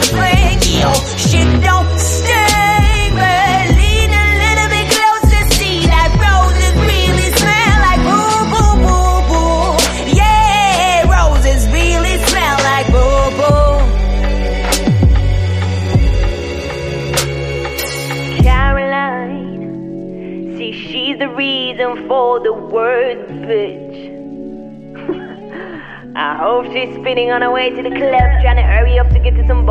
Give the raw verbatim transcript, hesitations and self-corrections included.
friend. Yo, shit don't stay, but lean a little bit closer, see that roses really smell like boo, boo, boo, boo. Yeah, roses really smell like boo, boo. Caroline, see, she's the reason for the word bitch. I hope she's spinning on her way to the club, trying to hurry up to get to some